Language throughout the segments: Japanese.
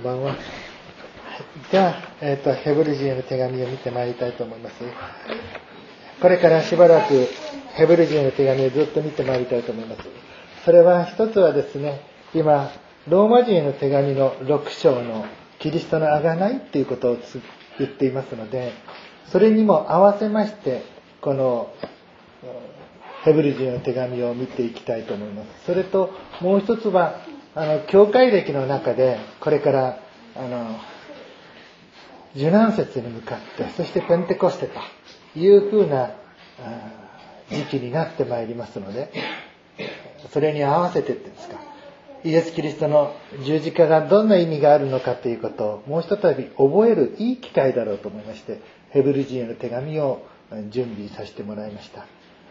ばんは。では、ヘブル人への手紙を見てまいりたいと思います。これからしばらくヘブル人への手紙をずっと見てまいりたいと思います。それは一つはですね、今、ローマ人への手紙の6章のキリストの贖いっていうことを言っていますので、それにも合わせまして、このヘブル人への手紙を見ていきたいと思います。それともう一つは、教会歴の中で、これから、受難節に向かって、そしてペンテコステというふうな時期になってまいりますので、それに合わせてっていうんですか、イエス・キリストの十字架がどんな意味があるのかということをもう一度覚えるいい機会だろうと思いまして、ヘブル人への手紙を準備させてもらいました。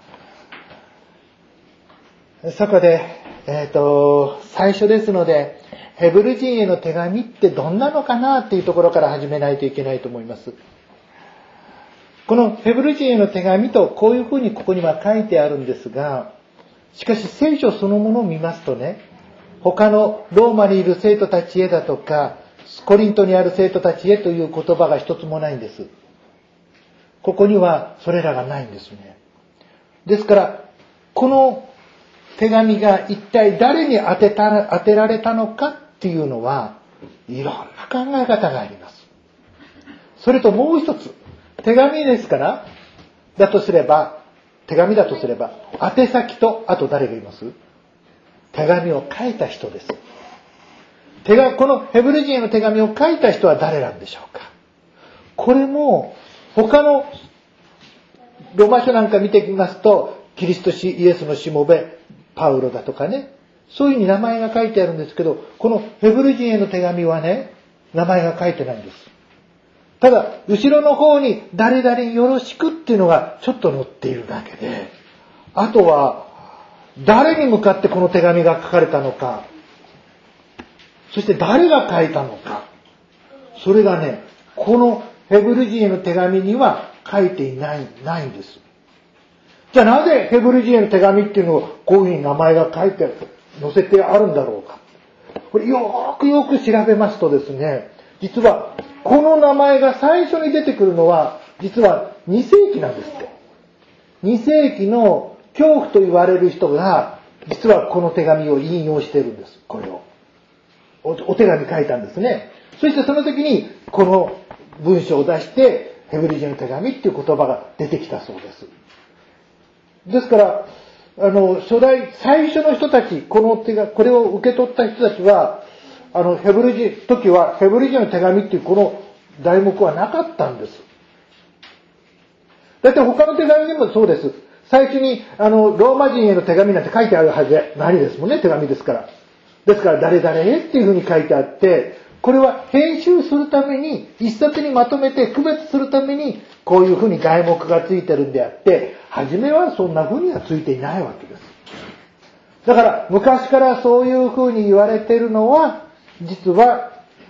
そこで、最初ですので、ヘブル人への手紙ってどんなのかなっていうところから始めないといけないと思います。このヘブル人への手紙とこういうふうにここには書いてあるんですが、しかし聖書そのものを見ますとね、他のローマにいる生徒たちへだとか、コリントにある生徒たちへという言葉が一つもないんです。ここにはそれらがないんですね。ですから、この手紙が一体誰に当てられたのかっていうのは、いろんな考え方があります。それともう一つ、手紙ですから、手紙だとすれば、宛先と、あと誰がいます？手紙を書いた人です。このヘブル人への手紙を書いた人は誰なんでしょうか？これも、他のローマ書なんか見てみますと、キリストイエスのしもべ、パウロだとかね、そういうふうに名前が書いてあるんですけど、このヘブル人への手紙はね、名前が書いてないんです。ただ、後ろの方に誰々によろしくっていうのがちょっと載っているだけで、あとは、誰に向かってこの手紙が書かれたのか、そして誰が書いたのか、それがね、このヘブル人への手紙には書いてないんです。じゃあなぜヘブル人への手紙っていうのをこういうふうに名前が書いて載せてあるんだろうか。これよく調べますとですね、実はこの名前が最初に出てくるのは実は2世紀なんですって。2世紀の恐怖と言われる人が実はこの手紙を引用してるんです。これをお手紙書いたんですね。そしてその時にこの文章を出してヘブル人の手紙っていう言葉が出てきたそうです。ですから、最初の人たち、これを受け取った人たちは、ヘブル人の手紙っていうこの題目はなかったんです。だって他の手紙でもそうです。最初に、ローマ人への手紙なんて書いてあるはずないですもんね、手紙ですから。ですから、誰々へっていうふうに書いてあって、これは編集するために、一冊にまとめて区別するために、こういうふうに題目がついてるんであって、初めはそんなふうにはついていないわけです。だから、昔からそういうふうに言われているのは、実は、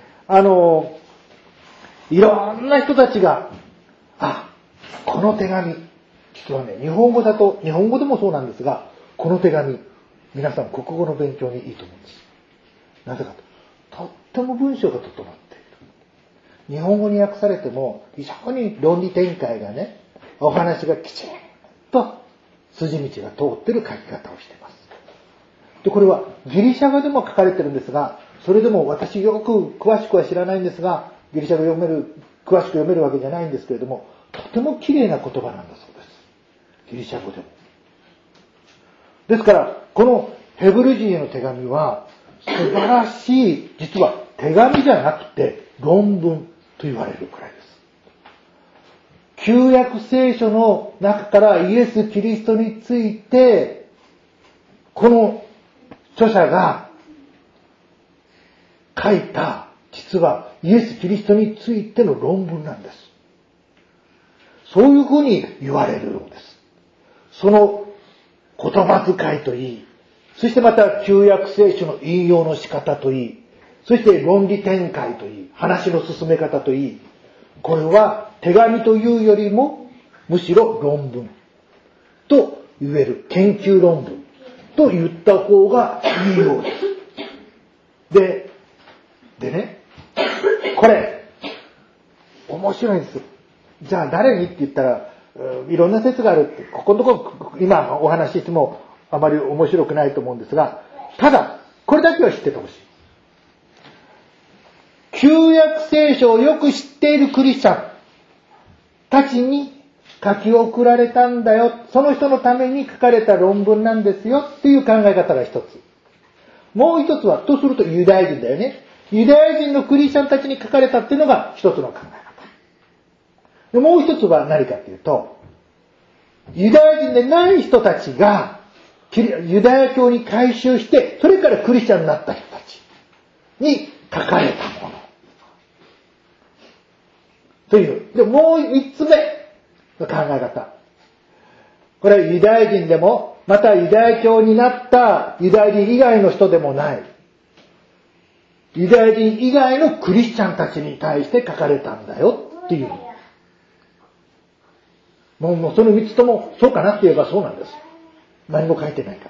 いろんな人たちが、この手紙、実はね、日本語でもそうなんですが、この手紙、皆さん国語の勉強にいいと思うんです。なぜかとっても文章が整っている。日本語に訳されても非常に論理展開がね、お話がきちんと筋道が通っている書き方をしています。で、これはギリシャ語でも書かれてるんですが、それでも私よく詳しくは知らないんですが、ギリシャ語詳しく読めるわけじゃないんですけれども、とても綺麗な言葉なんだそうです。ギリシャ語でも。ですから、このヘブル人への手紙は素晴らしい、実は手紙じゃなくて論文と言われるくらいです。旧約聖書の中からイエス・キリストについて、この著者が書いた、実はイエス・キリストについての論文なんです。そういうふうに言われるのです。その言葉遣いといい、そしてまた旧約聖書の引用の仕方といい、そして論理展開といい、話の進め方といい、これは手紙というよりもむしろ論文と言える、研究論文と言った方がいいようです。でね、 これ、面白いんです。じゃあ誰にって言ったら、いろんな説があるって、ここのところ、今お話ししてもあまり面白くないと思うんですが、ただ、これだけは知っててほしい。旧約聖書をよく知っているクリスチャンたちに書き送られたんだよ。その人のために書かれた論文なんですよっていう考え方が一つ。もう一つは、とするとユダヤ人だよね。ユダヤ人のクリスチャンたちに書かれたっていうのが一つの考え方。でもう一つは何かっていうと、ユダヤ人でない人たちがユダヤ教に改宗して、それからクリスチャンになった人たちに書かれたもの。という。で、もう三つ目の考え方。これはユダヤ人でも、またユダヤ教になったユダヤ人以外の人でもない。ユダヤ人以外のクリスチャンたちに対して書かれたんだよっていう。もうその三つともそうかなって言えばそうなんです。何も書いてないから。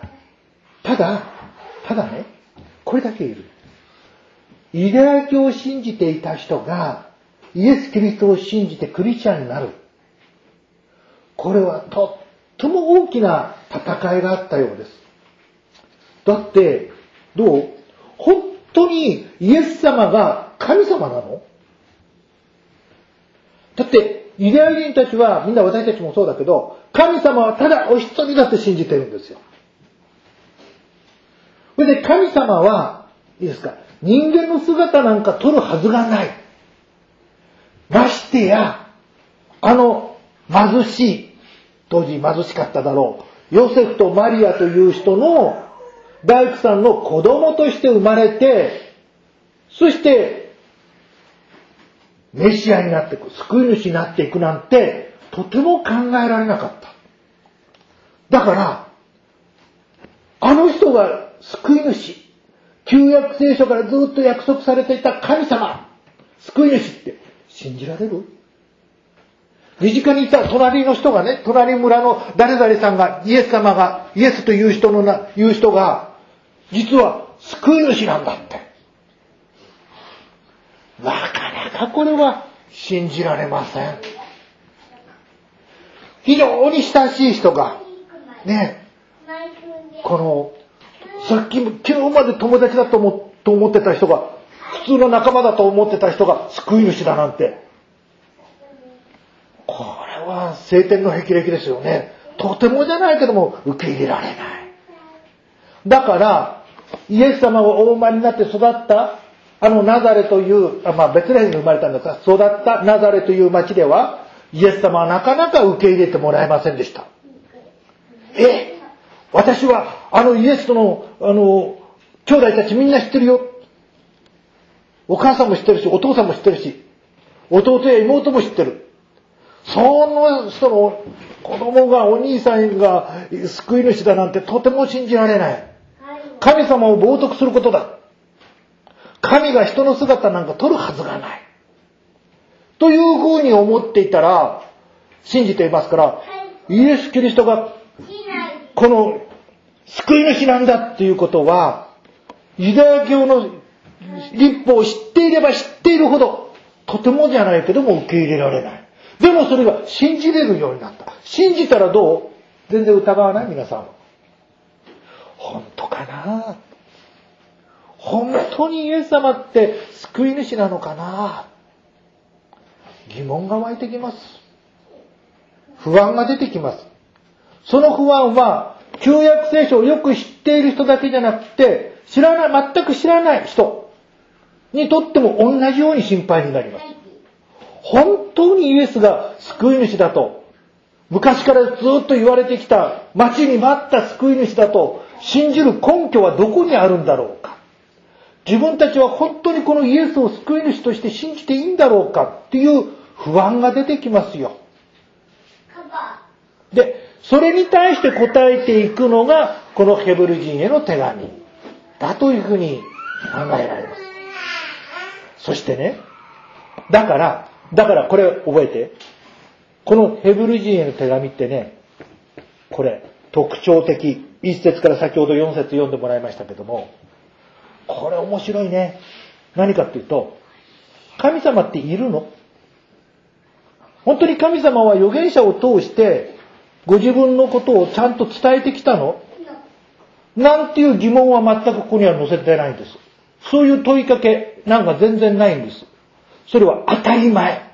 ただね、これだけ言う。ユダヤ教を信じていた人がイエス・キリストを信じてクリスチャンになる。これはとっても大きな戦いがあったようです。だって、本当にイエス様が神様なの？だって、ユダヤ人たちは、みんな私たちもそうだけど、神様はただお一人だって信じてるんですよ。それで神様は、いいですか、人間の姿なんか取るはずがない。ましてや、貧しい、当時貧しかっただろう、ヨセフとマリアという人の大工さんの子供として生まれて、そして、メシアになっていく、救い主になっていくなんて、とても考えられなかった。だから、あの人が救い主、旧約聖書からずっと約束されていた神様、救い主って信じられる？身近にいた隣の人がね、隣村の誰々さんが、イエスという人が、実は救い主なんだって。なかなかこれは信じられません。非常に親しい人が、ね、昨日まで友達だと思ってた人が、普通の仲間だと思ってた人が救い主だなんて。これは聖天の霹靂ですよね。とてもじゃないけども受け入れられない。だから、イエス様がお生まれになって育ったナザレという、ベツレヘムに生まれたんですが、育ったナザレという町では、イエス様はなかなか受け入れてもらえませんでした。私は、イエスとの、兄弟たちみんな知ってるよ。お母さんも知ってるし、お父さんも知ってるし、弟や妹も知ってる。その人の子供が、お兄さんが救い主だなんてとても信じられない。神様を冒涜することだ。神が人の姿なんか取るはずがない。というふうに思っていたら、信じていますから、イエス・キリストがこの救い主なんだっていうことは、ユダヤ教の律法を知っていれば知っているほど、とてもじゃないけども受け入れられない。でもそれが信じれるようになった。信じたらどう？全然疑わない？皆さん。本当かな？本当にイエス様って救い主なのかな？疑問が湧いてきます。不安が出てきます。その不安は旧約聖書をよく知っている人だけじゃなくて、全く知らない人にとっても同じように心配になります。本当にイエスが救い主だと、昔からずっと言われてきた待ちに待った救い主だと信じる根拠はどこにあるんだろうか。自分たちは本当にこのイエスを救い主として信じていいんだろうかっていう不安が出てきますよ。で、それに対して答えていくのがこのヘブル人への手紙だというふうに考えられます。そしてね、だからこれ覚えて、このヘブル人への手紙ってね、これ特徴的、1節から先ほど4節読んでもらいましたけども、これ面白いね。何かっていうと、 神様っているの？本当に神様は預言者を通してご自分のことをちゃんと伝えてきたの？なんていう疑問は全くここには載せてないんです。そういう問いかけなんか全然ないんです。それは当たり前。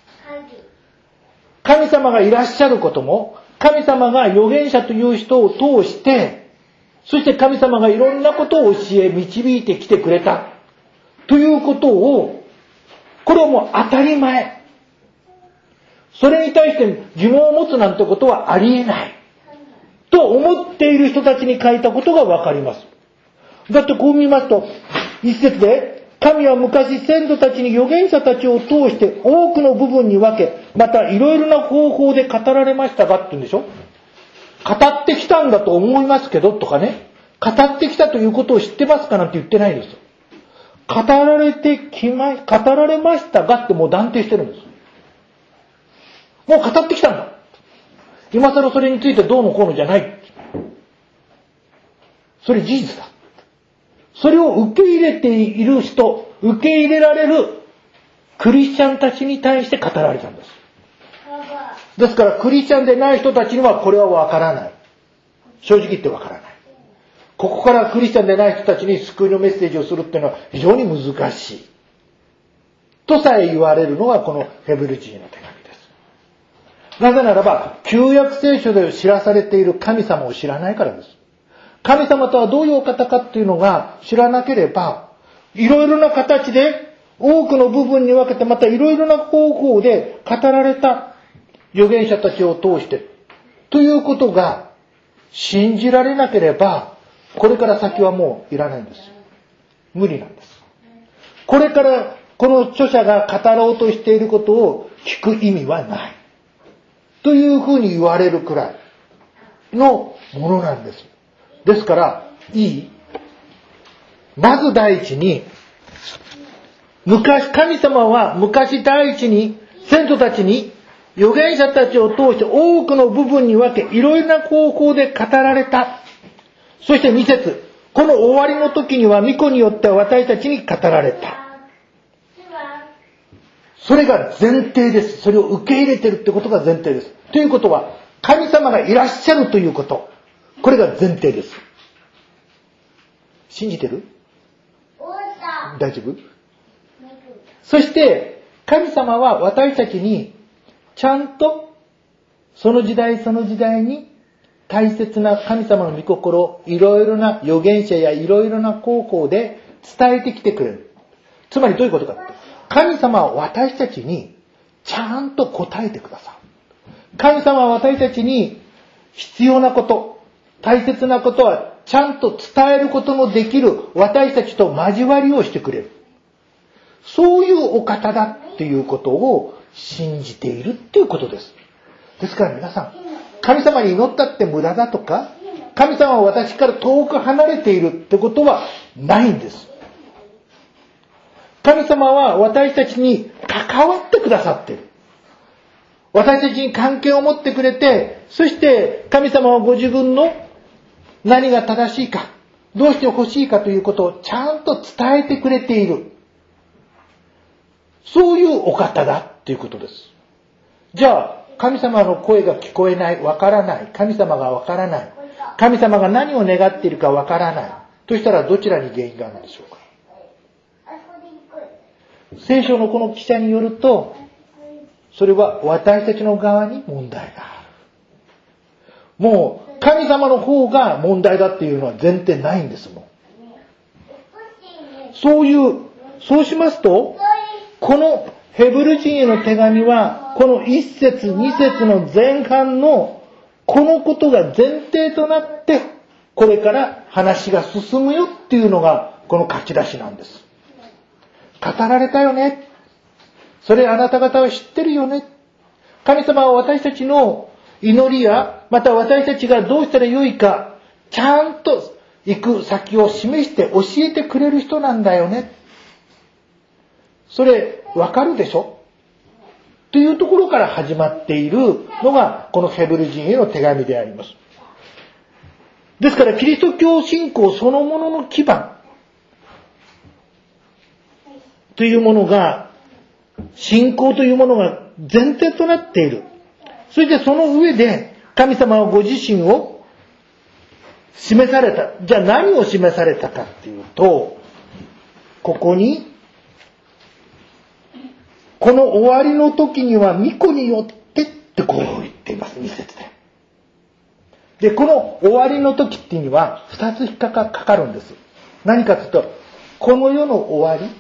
神様がいらっしゃることも、神様が預言者という人を通して、そして神様がいろんなことを教え、導いてきてくれた。ということを、これはもう当たり前。それに対して疑問を持つなんてことはありえない。と思っている人たちに書いたことがわかります。だってこう見ますと、一節で、神は昔先祖たちに預言者たちを通して多くの部分に分け、またいろいろな方法で語られましたがって言うんでしょ？語ってきたんだと思いますけどとかね、語ってきたということを知ってますかなんて言ってないんです。語られましたがってもう断定してるんです。もう語ってきたんだ。今更それについてどうのこうのじゃない。それ事実だ。それを受け入れている人、受け入れられるクリスチャンたちに対して語られたんです。ですからクリスチャンでない人たちにはこれはわからない。正直言ってわからない。ここからクリスチャンでない人たちに救いのメッセージをするっていうのは非常に難しい。とさえ言われるのがこのヘブル人への手紙です。なぜならば、旧約聖書で知らされている神様を知らないからです。神様とはどういうお方かっていうのが知らなければ、いろいろな形で多くの部分に分けて、またいろいろな方法で語られた預言者たちを通してということが信じられなければ、これから先はもういらないんです。無理なんです。これからこの著者が語ろうとしていることを聞く意味はないというふうに言われるくらいのものなんです。ですから、まず第一に、神様は昔第一に先祖たちに預言者たちを通して多くの部分に分け、いろいろな方法で語られた。そして2節、この終わりの時には御子によって私たちに語られた。それが前提です。それを受け入れてるってことが前提です。ということは、神様がいらっしゃるということ。これが前提です。信じてる？大丈夫？そして、神様は私たちに、ちゃんと、その時代その時代に、大切な神様の御心、いろいろな預言者やいろいろな方法で伝えてきてくれる。つまりどういうことか。神様は私たちに、ちゃんと答えてくださる。神様は私たちに、必要なこと、大切なことはちゃんと伝えることのできる私たちと交わりをしてくれる。そういうお方だっていうことを信じているっていうことです。ですから皆さん、神様に祈ったって無駄だとか、神様は私から遠く離れているってことはないんです。神様は私たちに関わってくださっている。私たちに関係を持ってくれて、そして神様はご自分の何が正しいか、どうしてほしいかということをちゃんと伝えてくれている。そういうお方だっていうことです。じゃあ、神様の声が聞こえない、わからない、神様がわからない、神様が何を願っているかわからない、としたらどちらに原因があるんでしょうか。聖書のこの記者によると、それは私たちの側に問題がある。もう神様の方が問題だっていうのは前提ないんですもん。そうしますと、このヘブル人への手紙は、この1節2節の前半のこのことが前提となって、これから話が進むよっていうのがこの書き出しなんです。語られたよね。それあなた方は知ってるよね。神様は私たちの祈りや、また私たちがどうしたらよいか、ちゃんと行く先を示して教えてくれる人なんだよね。それわかるでしょ？というところから始まっているのがこのヘブル人への手紙であります。ですからキリスト教信仰そのものの基盤というものが信仰というものが前提となっている。そしてその上で神様はご自身を示された。じゃあ何を示されたかっていうと、ここにこの終わりの時には御子によってってこう言っています、2節で。で、この終わりの時っていうのは2つ引っかかるんです。何かというと、この世の終わり、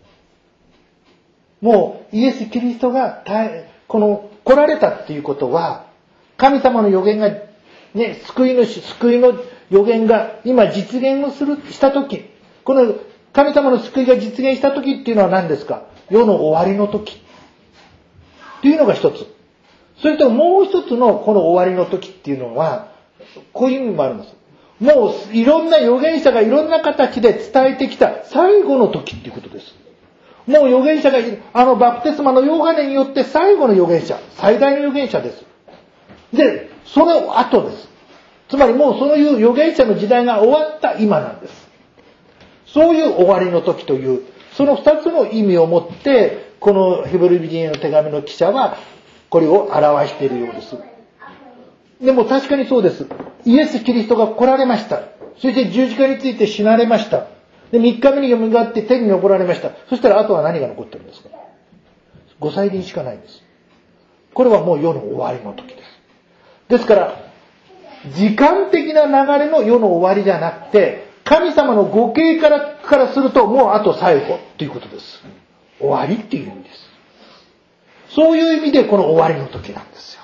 もうイエス・キリストが来られたっていうことは、神様の予言が、ね、救いの予言が今実現をした時、この神様の救いが実現した時っていうのは何ですか？世の終わりの時っていうのが一つ。それともう一つのこの終わりの時っていうのは、こういう意味もあるんです。もういろんな預言者がいろんな形で伝えてきた最後の時っていうことです。もう預言者がバプテスマのヨハネによって最後の預言者、最大の預言者です。で、その後です。つまりもうそういう預言者の時代が終わった今なんです。そういう終わりの時という、その二つの意味を持って、このヘブル人への手紙の記者はこれを表しているようです。でも確かにそうです。イエス・キリストが来られました。そして十字架について死なれました。で、3日目によみがえって天に昇られました。そしたらあとは何が残ってるんですか？ご再臨しかないんです。これはもう世の終わりの時です。ですから、時間的な流れの世の終わりじゃなくて、神様のご計からするともうあと最後ということです。終わりっていう意味です。そういう意味でこの終わりの時なんですよ。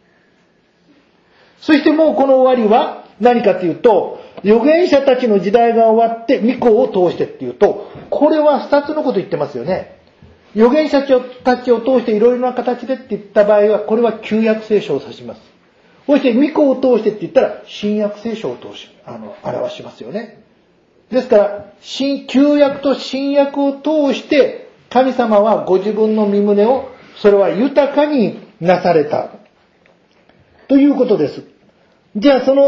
そしてもうこの終わりは何かというと、預言者たちの時代が終わって御子を通してっていうと、これは二つのこと言ってますよね。預言者たちを通していろいろな形でって言った場合は、これは旧約聖書を指します。そして御子を通してって言ったら新約聖書を表しますよね。ですから旧約と新約を通して神様はご自分の御胸をそれは豊かになされたということです。じゃあ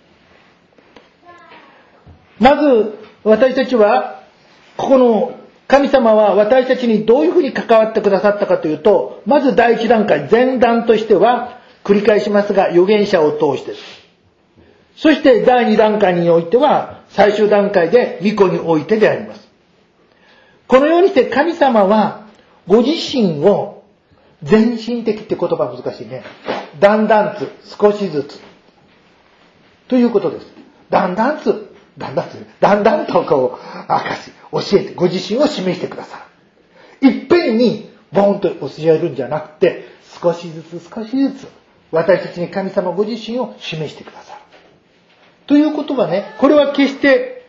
まず私たちはここの神様は私たちにどういうふうに関わってくださったかというと、まず第一段階、前段としては繰り返しますが預言者を通してです。そして第二段階においては最終段階で御子においてであります。このようにして神様はご自身を全身的って言葉難しいね。だんだん少しずつということです。だんだんとこう教えてご自身を示してくださる。いっぺんにボンと教えるんじゃなくて、少しずつ私たちに神様ご自身を示してくださるということはね、これは決して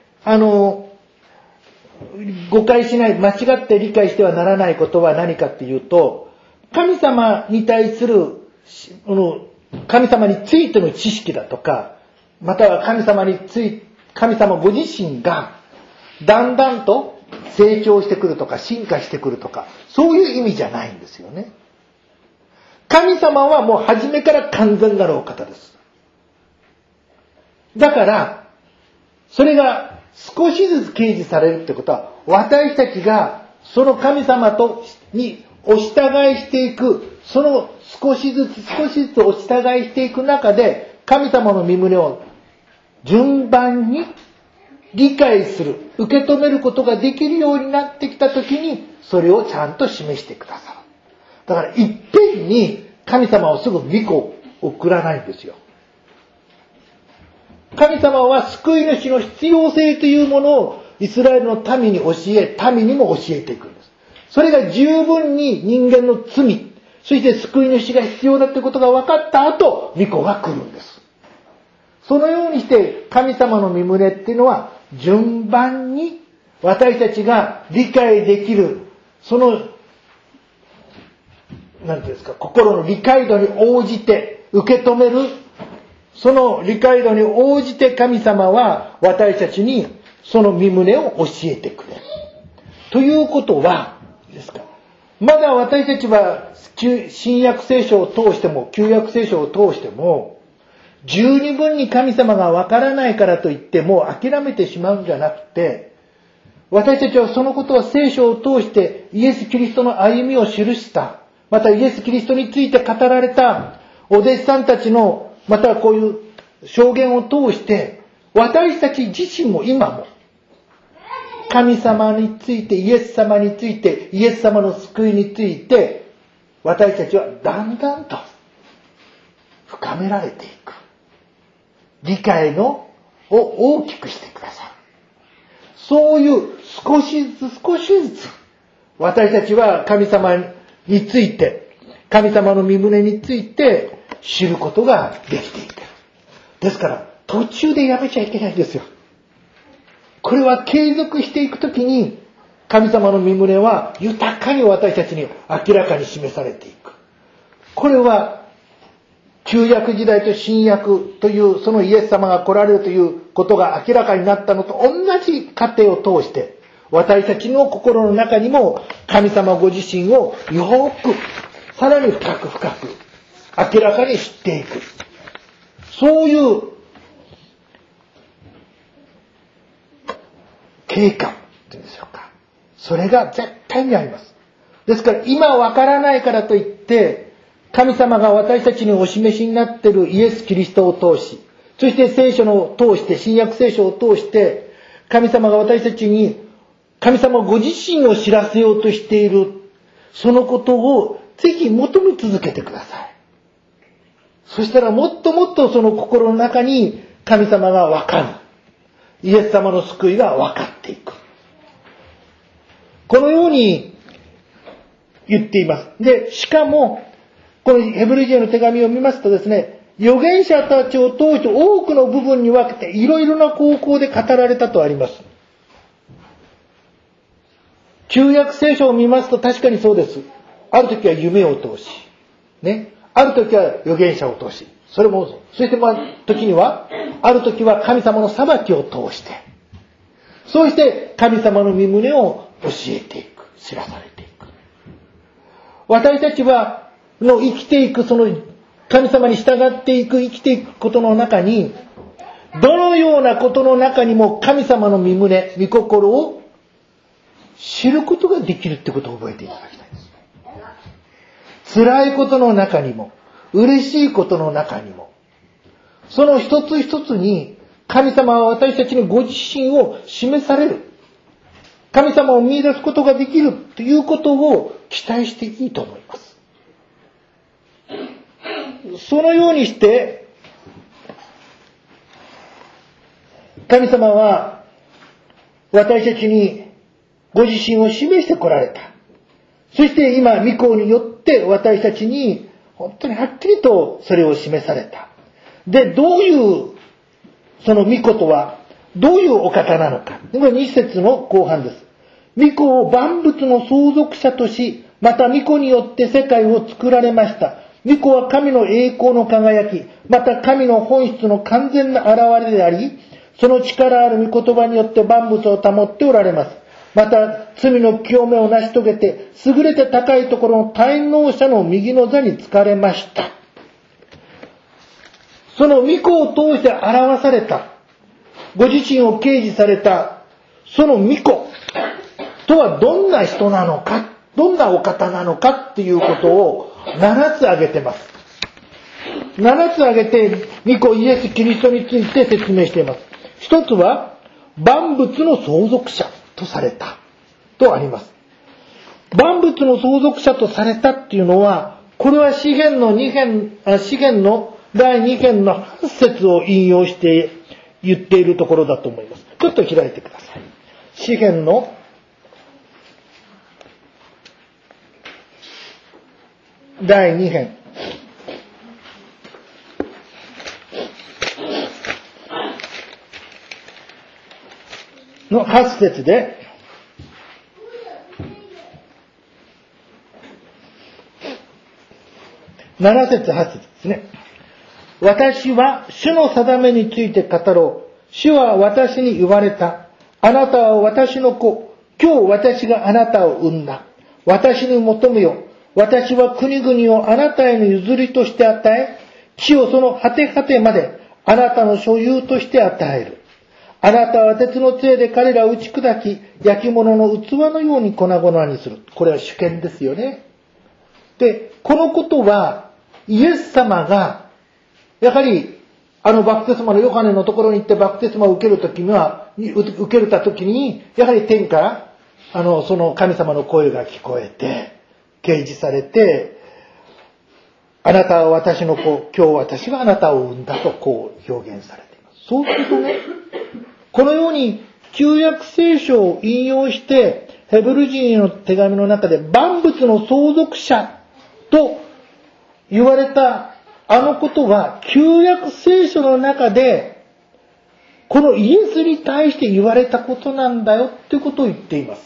誤解しない、間違って理解してはならないことは何かっていうと、神様に対する神様についての知識だとか、または神様ご自身がだんだんと成長してくるとか進化してくるとか、そういう意味じゃないんですよね。神様はもう初めから完全なるお方です。だからそれが少しずつ掲示されるってことは、私たちがその神様にお従いしていく、その少しずつお従いしていく中で、神様の御胸を順番に理解する、受け止めることができるようになってきたときに、それをちゃんと示してくださる。だからいっぺんに神様をすぐ御子を送らないんですよ。神様は救い主の必要性というものをイスラエルの民に民にも教えていくんです。それが十分に人間の罪、そして救い主が必要だということが分かった後、御子が来るんです。そのようにして神様の御胸っていうのは順番に私たちが理解できる、そのなんていうんですか、心の理解度に応じて受け止める、その理解度に応じて神様は私たちにその御胸を教えてくれる。ということはですか、まだ私たちは新約聖書を通しても旧約聖書を通しても十二分に神様がわからないからといってもう諦めてしまうんじゃなくて、 私たちはそのことは聖書を通してイエス・キリストの歩みを記した。またイエス・キリストについて語られたお弟子さんたちの、またこういう証言を通して、私たち自身も今も、神様について、イエス様について、イエス様の救いについて、私たちはだんだんと深められていく。理解を大きくしてください。そういう少しずつ私たちは神様について、神様の御胸について知ることができていく。ですから途中でやめちゃいけないんですよ。これは継続していくときに神様の御胸は豊かに私たちに明らかに示されていく。これは旧約時代と新約というそのイエス様が来られるということが明らかになったのと同じ過程を通して私たちの心の中にも神様ご自身をよくさらに深く明らかに知っていく、そういう経過というんでしょうか、それが絶対にあります。ですから今わからないからといって神様が私たちにお示しになっているイエス・キリストを通し、そして聖書を通して、新約聖書を通して、神様が私たちに、神様ご自身を知らせようとしている、そのことをぜひ求め続けてください。そしたらもっともっとその心の中に神様がわかる。イエス様の救いがわかっていく。このように言っています。で、しかも、このヘブル人への手紙を見ますとですね、預言者たちを通して多くの部分に分けていろいろな方向で語られたとあります。旧約聖書を見ますと確かにそうです。ある時は夢を通し、ね、ある時は預言者を通し、そして時には、ある時は神様の裁きを通して、そうして神様の御胸を教えていく、知らされていく。私たちは生きていく、その神様に従っていく、生きていくことの中に、どのようなことの中にも神様の御胸、御心を知ることができるってことを覚えていただきたいです。辛いことの中にも、嬉しいことの中にも、その一つ一つに神様は私たちにご自身を示される。神様を見出すことができるということを期待していいと思います。そのようにして神様は私たちにご自身を示してこられた。そして今御子によって私たちに本当にはっきりとそれを示された。で、どういうその御子とはどういうお方なのか。これ2節の後半です。御子を万物の相続者とし、また御子によって世界を作られました。御子は神の栄光の輝き、また神の本質の完全な現れであり、その力ある御言葉によって万物を保っておられます。また罪の清めを成し遂げて、優れて高いところの滞納者の右の座に就かれました。その御子を通して表された、ご自身を掲示された、その御子とはどんな人なのか、どんなお方なのかっていうことを7つ挙げてます。7つ挙げて、御子イエス・キリストについて説明しています。一つは、万物の相続者とされたとあります。万物の相続者とされたっていうのは、これは詩篇の第2編の8節を引用して言っているところだと思います。ちょっと開いてください。詩篇の第2編の8節で、7節8節ですね。私は主の定めについて語ろう。主は私に言われた。あなたは私の子。今日私があなたを産んだ。私に求めよ。私は国々をあなたへの譲りとして与え、地をその果て果てまであなたの所有として与える。 あなたは鉄の杖で彼らを打ち砕き、焼き物の器のように粉々にする。これは主権ですよね。で、このことは、イエス様が、やはり、バプテスマのヨハネのところに行ってバプテスマを受けるときに、やはり天から、その神様の声が聞こえて、掲示されて、あなたは私の子、今日私があなたを産んだとこう表現されています。そうするとね、このように旧約聖書を引用して、ヘブル人への手紙の中で万物の相続者と言われたことは、旧約聖書の中で、このイエスに対して言われたことなんだよっていうことを言っています。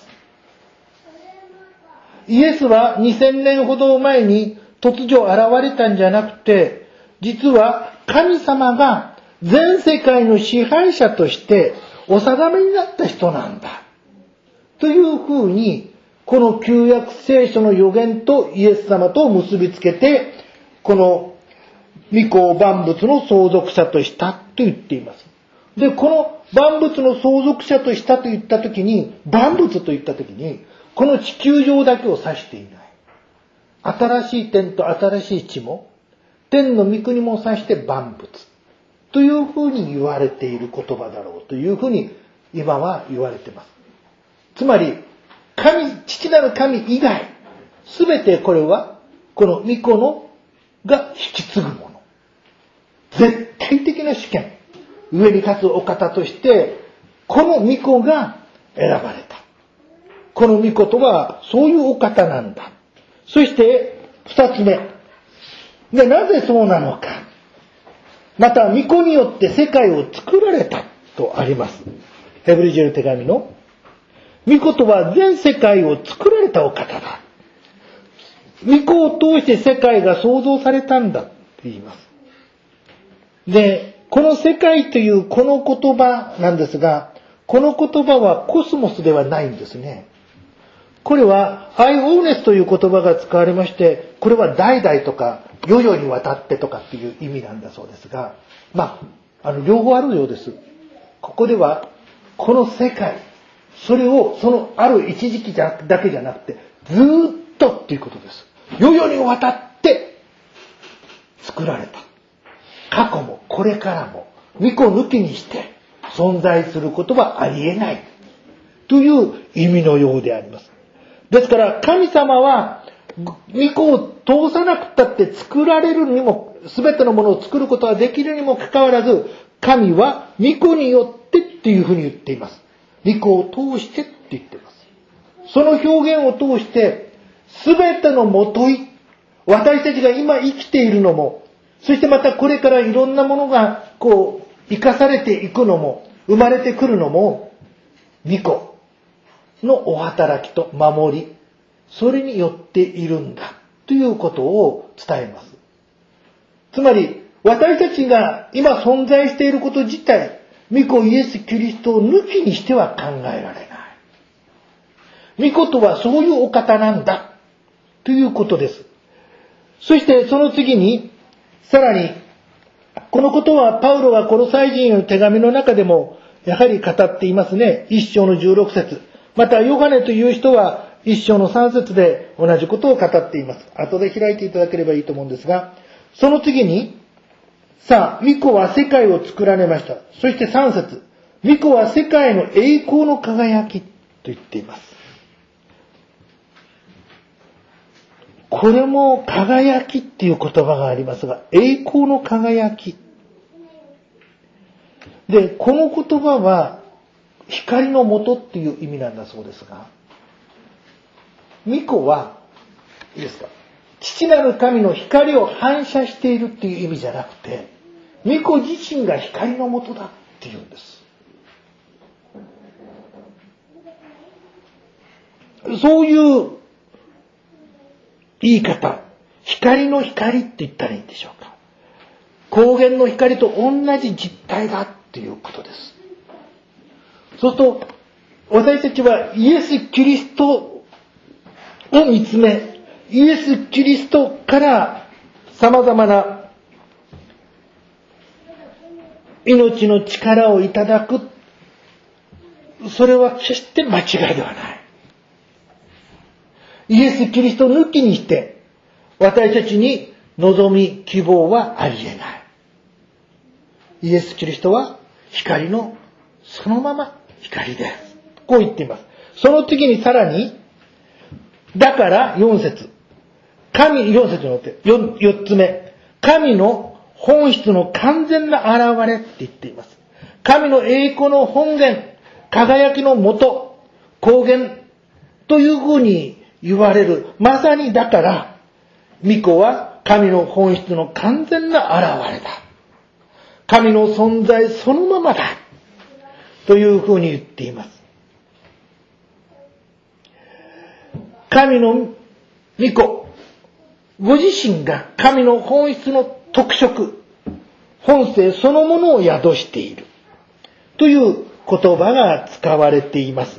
イエスは2000年ほど前に突如現れたんじゃなくて、実は神様が全世界の支配者としてお定めになった人なんだ。というふうに、この旧約聖書の預言とイエス様と結びつけて、この御子を万物の相続者としたと言っています。で、この万物の相続者としたと言ったときに、万物と言ったときに、この地球上だけを指していない。新しい天と新しい地も、天の御国も指して万物というふうに言われている言葉だろうというふうに今は言われています。つまり、父なる神以外、すべてこれは、この御子のが引き継ぐもの。絶対的な主権。上に立つお方として、この御子が選ばれた。この御子とは、そういうお方なんだ。そして、二つ目。で、なぜそうなのか。また、御子によって世界を作られたとあります。ヘブル人の手紙の。御子とは全世界を作られたお方だ。御子を通して世界が創造されたんだと言います。で、この世界というこの言葉なんですが、この言葉はコスモスではないんですね。これはアイオーネスという言葉が使われまして、これは代々とか世々にわたってとかっていう意味なんだそうですが、両方あるようです。ここでは、この世界、それをそのある一時期だけじゃなくて、ずーっとっていうことです。世々にわたって作られた。過去もこれからも御子抜きにして存在することはありえないという意味のようであります。ですから神様は御子を通さなくたって作られるにも、全てのものを作ることができるにもかかわらず、神は御子によってっていうふうに言っています。御子を通してって言っています。その表現を通して全てのもとい、私たちが今生きているのも、そしてまたこれからいろんなものが生かされていくのも、生まれてくるのも、御子のお働きと守り、それによっているんだということを伝えます。つまり、私たちが今存在していること自体、御子イエス・キリストを抜きにしては考えられない。御子とはそういうお方なんだということです。そしてその次に、さらに、このことはパウロがコロサイ人への手紙の中でもやはり語っていますね。1章の16節。またヨハネという人は1章の3節で同じことを語っています。後で開いていただければいいと思うんですが、その次に、さあ、御子は世界を作られました。そして3節。御子は世界の栄光の輝きと言っています。これも輝きっていう言葉がありますが、栄光の輝き。で、この言葉は光の元っていう意味なんだそうですが、御子は、いいですか、父なる神の光を反射しているっていう意味じゃなくて、御子自身が光の元だっていうんです。そういう言い方、光の光って言ったらいいんでしょうか。光源の光と同じ実体だっていうことです。そうすると、私たちはイエス・キリストを見つめ、イエス・キリストから様々な命の力をいただくそれは決して間違いではない。イエス・キリスト抜きにして私たちに望み希望はありえない。イエス・キリストは光のそのまま光です。こう言っています。その次にさらに、だから4節。4節の4つ目。神の本質の完全な現れって言っています。神の栄光の本源、輝きの元、光源というふうに言われる。まさにだから、御子は神の本質の完全な現れだ。神の存在そのままだ。というふうに言っています。神の御子、ご自身が神の本質の特色、本性そのものを宿している。という言葉が使われています。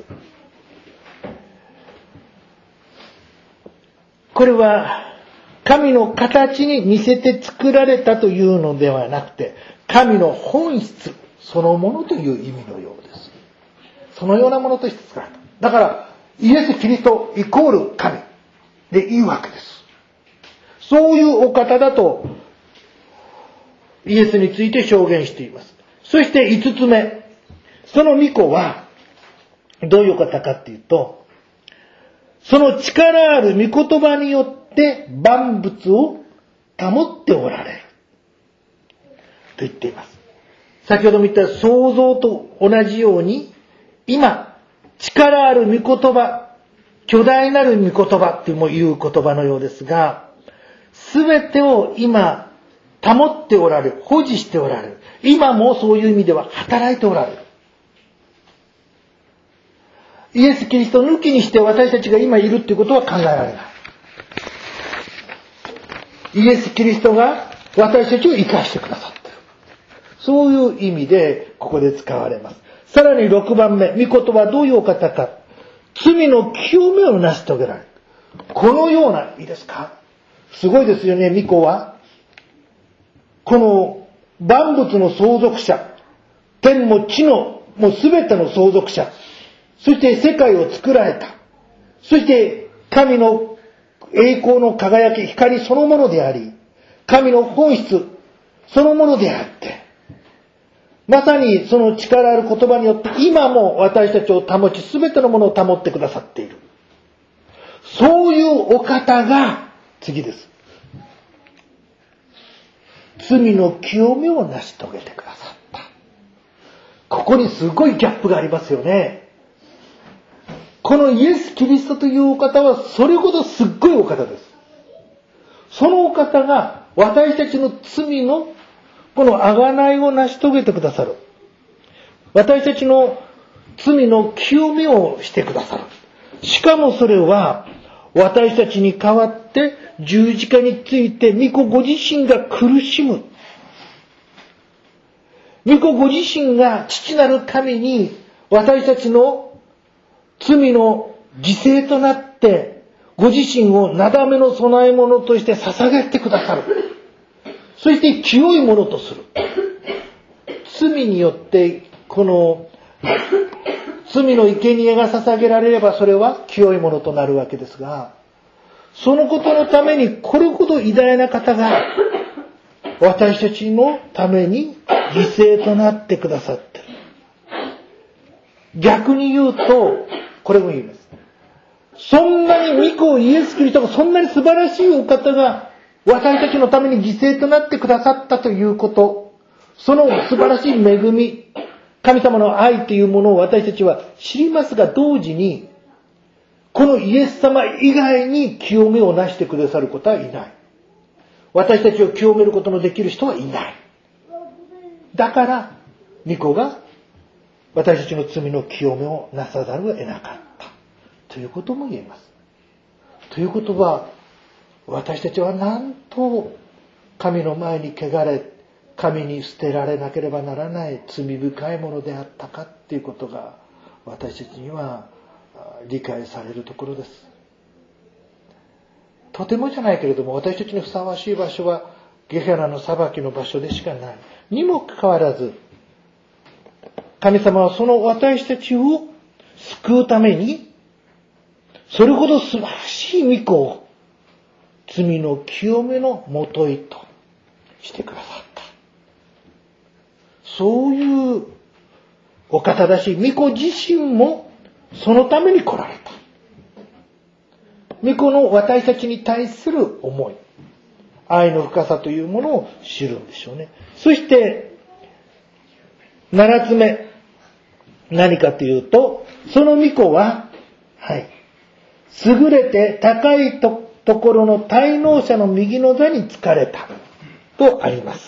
これは神の形に似せて作られたというのではなくて、神の本質そのものという意味のようです。そのようなものとして作られた。だから、イエス・キリストイコール神でいいわけです。そういうお方だと、イエスについて証言しています。そして5つ目。その御子は、どういう方かっていうと、その力ある御言葉によって万物を保っておられる。と言っています。先ほども言った創造と同じように、今、力ある御言葉、巨大なる御言葉っていう言葉のようですが、すべてを今、保っておられる、保持しておられる。今もそういう意味では働いておられる。イエス・キリスト抜きにして私たちが今いるっていうことは考えられない。イエス・キリストが私たちを生かしてくださっている。そういう意味でここで使われます。さらに6番目、御言葉はどういうお方か。罪の清めを成し遂げられる。このような、いいですか？すごいですよね、御子は。この万物の相続者、天も地のもうすべての相続者、そして世界を作られた。そして神の栄光の輝き、光そのものであり、神の本質そのものであって、まさにその力ある言葉によって今も私たちを保ち、すべてのものを保ってくださっている。そういうお方が、次です。罪の清めを成し遂げてくださった。ここにすごいギャップがありますよね。このイエス・キリストというお方はそれほどすっごいお方です。そのお方が私たちの罪のこの贖いを成し遂げてくださる。私たちの罪の清めをしてくださる。しかもそれは私たちに代わって十字架について御子ご自身が苦しむ。御子ご自身が父なる神に私たちの罪の犠牲となってご自身をなだめの供え物として捧げてくださる。そして清いものとする。罪によってこの罪の生贄が捧げられればそれは清いものとなるわけですが、そのことのためにこれほど偉大な方が私たちのために犠牲となってくださっている。逆に言うと、これも言います。そんなに御子イエス・キリストがそんなに素晴らしいお方が私たちのために犠牲となってくださったということ、その素晴らしい恵み、神様の愛というものを私たちは知りますが、同時にこのイエス様以外に清めをなしてくださることはいない。私たちを清めることのできる人はいない。だから御子が私たちの罪の清めをなさざるを得なかったということも言えます。ということは、私たちはなんと神の前に汚れ、神に捨てられなければならない罪深いものであったかっていうことが私たちには理解されるところです。とてもじゃないけれども、私たちにふさわしい場所はゲヘラの裁きの場所でしかないにもかかわらず、 神様はその私たちを救うために、それほど素晴らしい御子を罪の清めのもとへとしてくださった。そういうお方だし、御子自身もそのために来られた。御子の私たちに対する思い、愛の深さというものを知るんでしょうね。そして、7つ目、何かというと、その御子は、優れて高いところの滞納者の右の座につかれたとあります。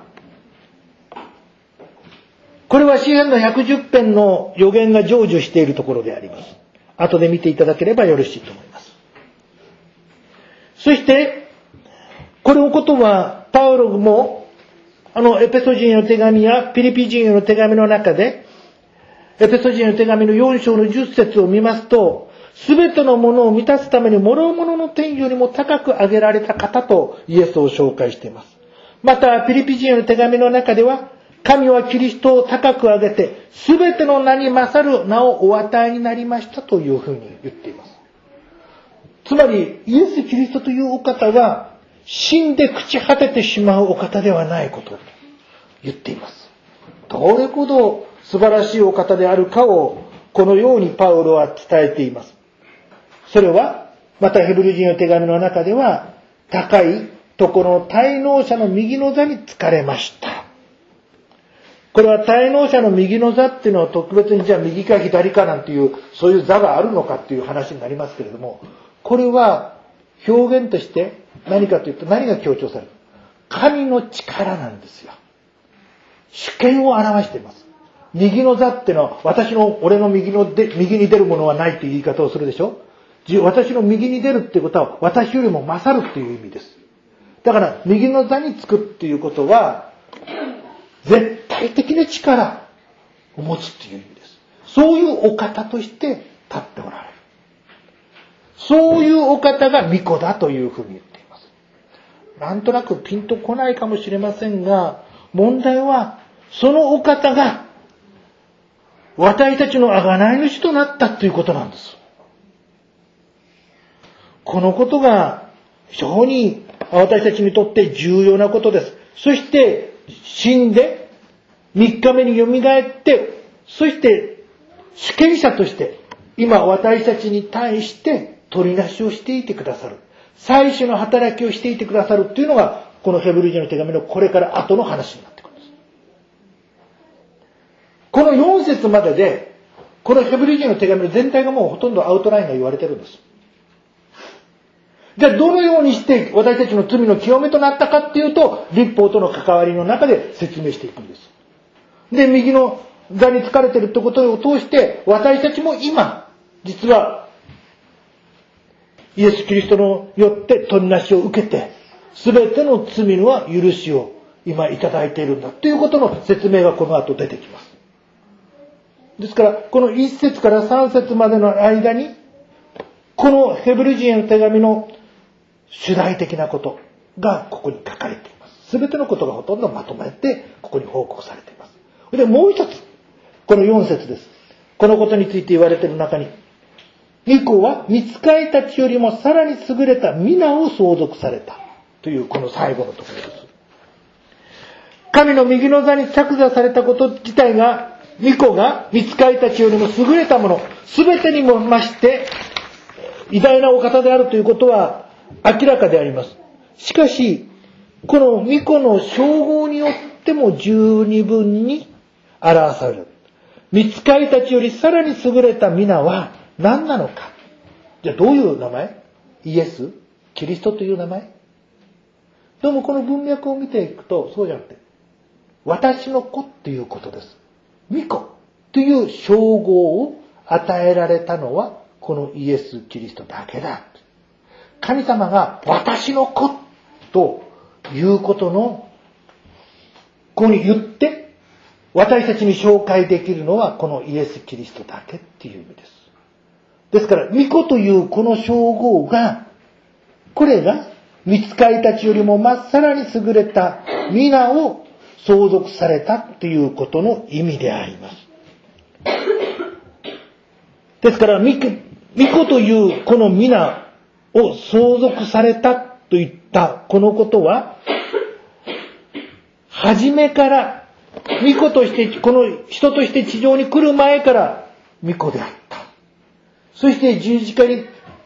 これは詩編の110編の予言が成就しているところであります。後で見ていただければよろしいと思います。そして、このことはパウロもエペソ人への手紙やピリピ人への手紙の中で、エペソ人への手紙の4章の10節を見ますと、すべてのものを満たすために諸々の天よりも高く上げられた方とイエスを紹介しています。また、ピリピ人への手紙の中では、神はキリストを高く上げて、すべての名に勝る名をお与えになりましたというふうに言っています。つまり、イエス・キリストというお方が、死んで朽ち果ててしまうお方ではないことを言っています。どれほど素晴らしいお方であるかを、このようにパウロは伝えています。それは、またヘブル人の手紙の中では、高いところの滞納者の右の座につかれました。これは滞納者の右の座っていうのは特別にじゃあ右か左かなんていう、そういう座があるのかっていう話になりますけれども、これは表現として何かというと何が強調される？神の力なんですよ。主権を表しています。右の座っていうのは俺の右に出るものはないっていう言い方をするでしょ？私の右に出るっていうことは私よりも勝るっていう意味です。だから右の座につくっていうことは絶対的な力を持つっていう意味です。そういうお方として立っておられる。そういうお方が御子だというふうに言っています。なんとなくピンとこないかもしれませんが、問題はそのお方が私たちの贖い主となったということなんです。このことが非常に私たちにとって重要なことです。そして死んで3日目によみがえって、そして主権者として今私たちに対して取りなしをしていてくださる。祭司の働きをしていてくださるというのがこのヘブル人の手紙のこれから後の話になってくるんです。この4節まででこのヘブル人の手紙の全体がもうほとんどアウトラインが言われてるんです。じゃあどのようにして私たちの罪の清めとなったかっていうと、律法との関わりの中で説明していくんです。で、右の座に疲れてるってことを通して、私たちも今、実は、イエス・キリストによって取りなしを受けて、すべての罪の許しを今いただいているんだということの説明がこの後出てきます。ですから、この1節から3節までの間に、このヘブル人への手紙の主題的なことがここに書かれています。すべてのことがほとんどまとめてここに報告されています。で、もう一つ、この4節です。このことについて言われている中に、御子は御使いたちよりもさらに優れた皆を相続されたというこの最後のところです。神の右の座に着座されたこと自体が、御子が御使いたちよりも優れたもの、すべてにも増して偉大なお方であるということは明らかであります。しかし、この御子の称号によっても十二分に表される。御使いたちよりさらに優れた皆は何なのか。じゃあどういう名前？イエス？キリストという名前？でもこの文脈を見ていくとそうじゃなくて、私の子っていうことです。御子という称号を与えられたのはこのイエス・キリストだけだ。神様が私の子ということのここに言って私たちに紹介できるのはこのイエス・キリストだけっていう意味です。ですから御子というこの称号が、これが御使いたちよりもまっさらに優れた皆を相続されたということの意味であります。ですから、御子というこの皆を相続されたといったこのことは、初めから御子として、この人として地上に来る前から御子であった。そして十字架に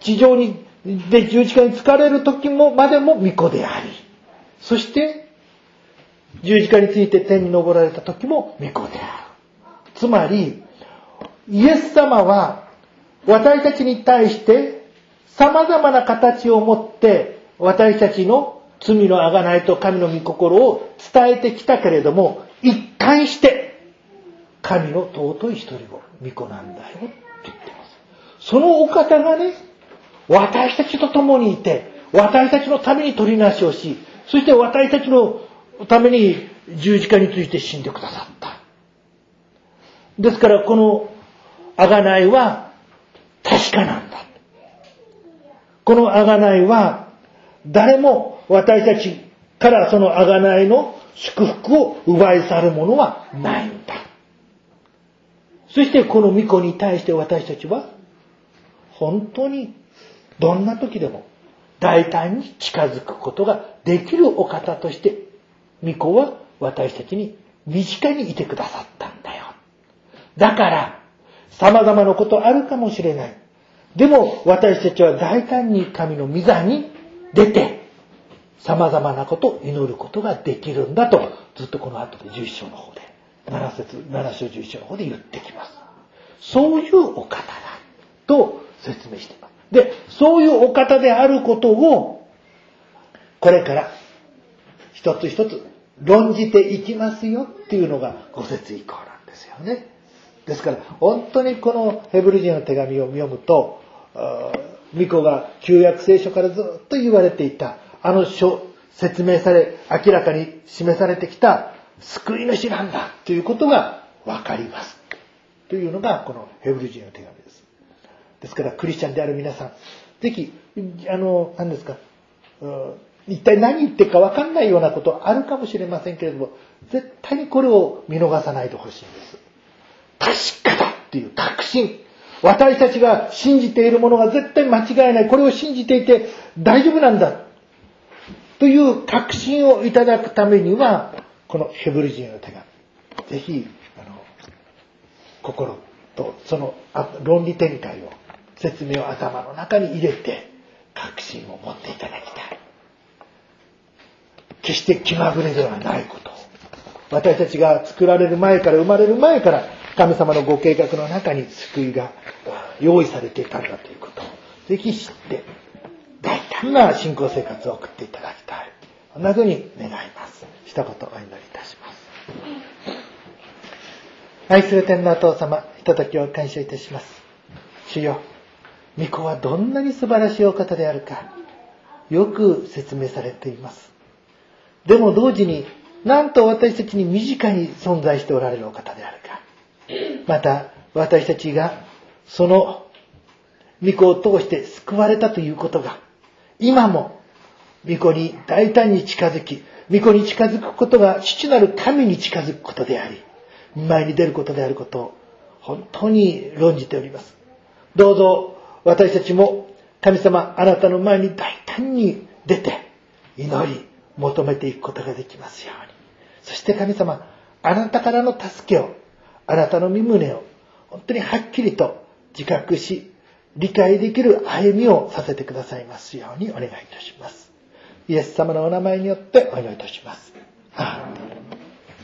疲れる時までも御子であり、そして十字架について天に昇られた時も御子である。つまり、イエス様は私たちに対して様々な形を持って私たちの罪の贖いと神の御心を伝えてきたけれども、一貫して神の尊い一人子、御子なんだよって言ってます。そのお方がね、私たちと共にいて、私たちのために取りなしをし、そして私たちのために十字架について死んでくださった。ですからこの贖いは確かなんだ。この贖いは誰も私たちからその贖いの祝福を奪い去るものはないんだ。そしてこの御子に対して私たちは本当にどんな時でも大胆に近づくことができるお方として御子は私たちに身近にいてくださったんだよ。だから様々なことあるかもしれない。でも私たちは大胆に神の御座に出て様々なことを祈ることができるんだと、ずっとこの後で11章の方で7章11章の方で言ってきます。そういうお方だと説明しています。で、そういうお方であることをこれから一つ一つ論じていきますよっていうのが5節以降なんですよね。ですから本当にこのヘブル人の手紙を読むと、御子が旧約聖書からずっと言われていた説明され明らかに示されてきた救い主なんだということが分かりますというのがこのヘブル人の手紙です。ですからクリスチャンである皆さん、ぜひ何ですか、一体何言ってるか分かんないようなことあるかもしれませんけれども、絶対にこれを見逃さないでほしいんです。確かだっていう確信、私たちが信じているものが絶対間違いない、これを信じていて大丈夫なんだという確信をいただくためには、このヘブル人の手紙、ぜひ心とその論理展開を、説明を頭の中に入れて確信を持っていただきたい。決して気まぐれではないことを、私たちが作られる前から生まれる前から神様のご計画の中に救いが用意されていたんだということをぜひ知って大胆な信仰生活を送っていただきたい。こんなふうに願います。一言お祈りいたします。愛する天のお父様、ひとときを感謝いたします。主よ、御子はどんなに素晴らしいお方であるかよく説明されています。でも同時になんと私たちに身近に存在しておられるお方であるか、また私たちがその御子を通して救われたということが今も御子に大胆に近づき、御子に近づくことが父なる神に近づくことであり、前に出ることであることを本当に論じております。どうぞ私たちも神様、あなたの前に大胆に出て祈り求めていくことができますように。そして神様、あなたからの助けを、あなたの御胸を本当にはっきりと自覚し理解できる歩みをさせてくださいますようにお願いいたします。イエス様のお名前によってお祈りいたします。アーメン。